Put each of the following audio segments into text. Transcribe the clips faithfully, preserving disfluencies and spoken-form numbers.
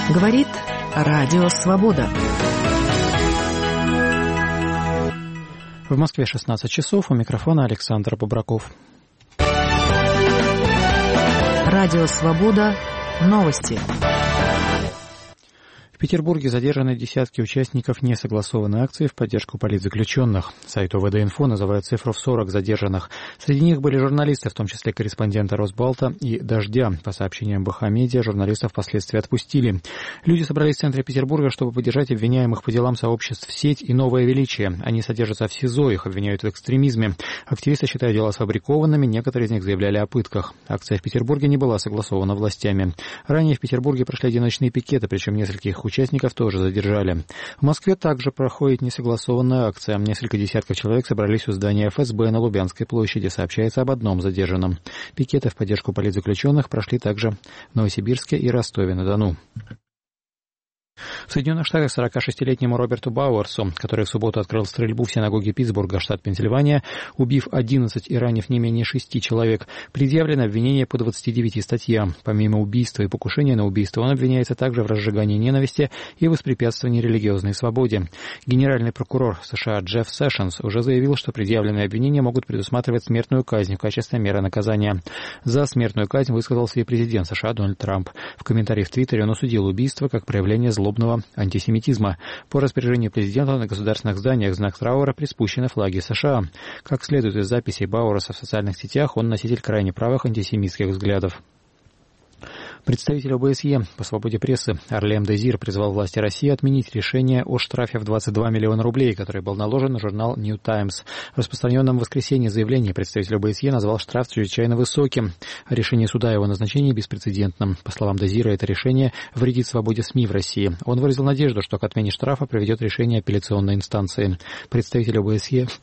Говорит Радио Свобода. В Москве шестнадцать часов. У микрофона Александр Бобраков. Радио Свобода. Новости. В Петербурге задержаны десятки участников несогласованной акции в поддержку политзаключенных. Сайт ОВД-инфо называет цифру в сорок задержанных. Среди них были журналисты, в том числе корреспонденты Росбалта и «Дождя». По сообщениям БХ-медиа, журналистов впоследствии отпустили. Люди собрались в центре Петербурга, чтобы поддержать обвиняемых по делам сообществ «Сеть» и «Новое величие». Они содержатся в СИЗО, их обвиняют в экстремизме. Активисты считают дела сфабрикованными, некоторые из них заявляли о пытках. Акция в Петербурге не была согласована властями. Ранее в Петербурге прошли одиночные пикеты, причем нескольких участников тоже задержали. В Москве также проходит несогласованная акция. Несколько десятков человек собрались у здания эф эс бэ на Лубянской площади. Сообщается об одном задержанном. Пикеты в поддержку политзаключенных прошли также в Новосибирске и Ростове-на-Дону. В Соединенных Штатах сорокашестилетнему Роберту Бауэрсу, который в субботу открыл стрельбу в синагоге Питтсбурга, штат Пенсильвания, убив одиннадцать и ранив не менее шести человек, предъявлено обвинение по двадцати девяти статьям. Помимо убийства и покушения на убийство, он обвиняется также в разжигании ненависти и воспрепятствовании религиозной свободе. Генеральный прокурор США Джефф Сэшенс уже заявил, что предъявленные обвинения могут предусматривать смертную казнь в качестве меры наказания. За смертную казнь высказался и президент США Дональд Трамп. В комментарии в Твиттере он осудил убийство как проявление злобного антисемитизма. По распоряжению президента на государственных зданиях в знак траура приспущены флаги США. Как следует из записей Бауэрса в социальных сетях, он носитель крайне правых антисемитских взглядов. Представитель о бэ эс е по свободе прессы Орлем Дезир призвал власти России отменить решение о штрафе в двадцать два миллиона рублей, который был наложен на журнал New Times. В распространенном в воскресенье заявлении представитель о бэ эс е назвал штраф чрезвычайно высоким, а решение суда о его назначении беспрецедентным. По словам Дезира, это решение вредит свободе СМИ в России. Он выразил надежду, что к отмене штрафа приведет решение апелляционной инстанции. Представитель о бэ эс е...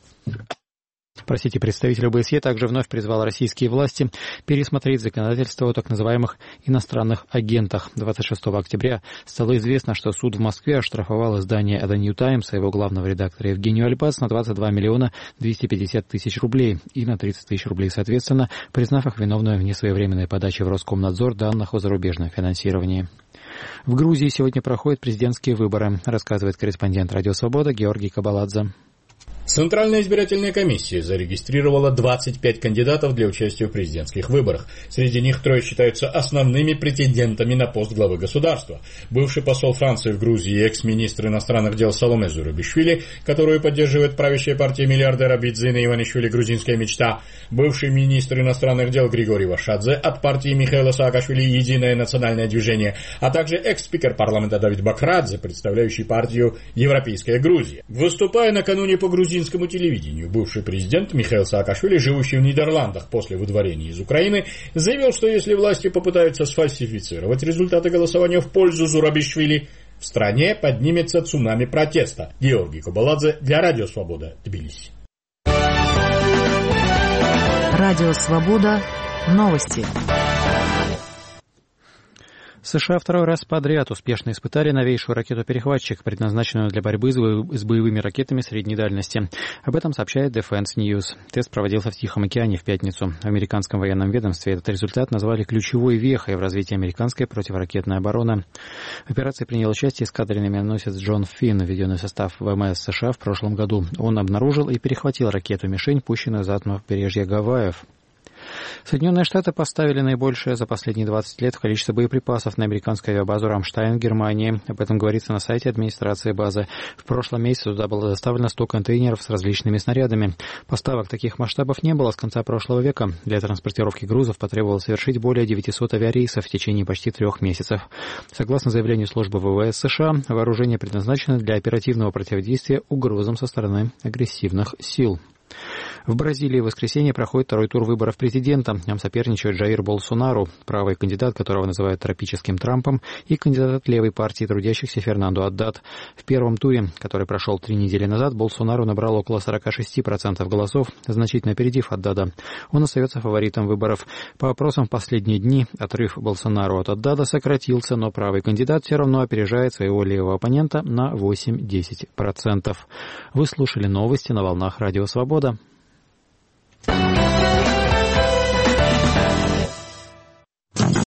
Простите, представитель о бэ эс е также вновь призвал российские власти пересмотреть законодательство о так называемых иностранных агентах. двадцать шестого октября стало известно, что суд в Москве оштрафовал издание The New Times и его главного редактора Евгению Альбац на двадцать два миллиона двести пятьдесят тысяч рублей и на тридцать тысяч рублей соответственно, признав их виновными в несвоевременной подаче в Роскомнадзор данных о зарубежном финансировании. В Грузии сегодня проходят президентские выборы, рассказывает корреспондент Радио Свобода Георгий Кабаладзе. Центральная избирательная комиссия зарегистрировала двадцать пять кандидатов для участия в президентских выборах. Среди них трое считаются основными претендентами на пост главы государства. Бывший посол Франции в Грузии и экс-министр иностранных дел Саломе Зурабишвили, которую поддерживает правящая партия миллиардера Бидзина Иванишвили «Грузинская мечта», бывший министр иностранных дел Григорий Вашадзе от партии Михаила Саакашвили «Единое национальное движение», а также экс-спикер парламента Давид Бакрадзе, представляющий партию «Европейская Грузия». Выступая накануне по грузинскому телевидению, бывший президент Михаил Саакашвили, живущий в Нидерландах после выдворения из Украины, заявил, что если власти попытаются сфальсифицировать результаты голосования в пользу Зурабишвили, в стране поднимется цунами протеста. Георгий Кабаладзе для Радио Свобода, Тбилиси. Радио Свобода. Новости. США второй раз подряд успешно испытали новейшую ракету-перехватчик, предназначенную для борьбы с боевыми ракетами средней дальности. Об этом сообщает Defense News. Тест проводился в Тихом океане в пятницу. В американском военном ведомстве этот результат назвали ключевой вехой в развитии американской противоракетной обороны. В операции принял участие эскадренный миноносец Джон Финн, введенный в состав вэ эм эс США в прошлом году. Он обнаружил и перехватил ракету-мишень, пущенную за побережье Гавайев. Соединенные Штаты поставили наибольшее за последние двадцать лет количество боеприпасов на американскую авиабазу «Рамштайн» в Германии. Об этом говорится на сайте администрации базы. В прошлом месяце туда было доставлено сто контейнеров с различными снарядами. Поставок таких масштабов не было с конца прошлого века. Для транспортировки грузов потребовалось совершить более девятисот авиарейсов в течение почти трех месяцев. Согласно заявлению службы вэ вэ эс США, вооружение предназначено для оперативного противодействия угрозам со стороны агрессивных сил. В Бразилии в воскресенье проходит второй тур выборов президента. В нем соперничают Джаир Болсонару, правый кандидат, которого называют тропическим Трампом, и кандидат от левой партии трудящихся Фернандо Аддат. В первом туре, который прошел три недели назад, Болсонару набрал около сорок шесть процентов голосов, значительно опередив Аддада. Он остается фаворитом выборов. По опросам в последние дни отрыв Болсонару от Аддада сократился, но правый кандидат все равно опережает своего левого оппонента на восемь-десять процентов. Вы слушали новости на волнах Радио Свобода.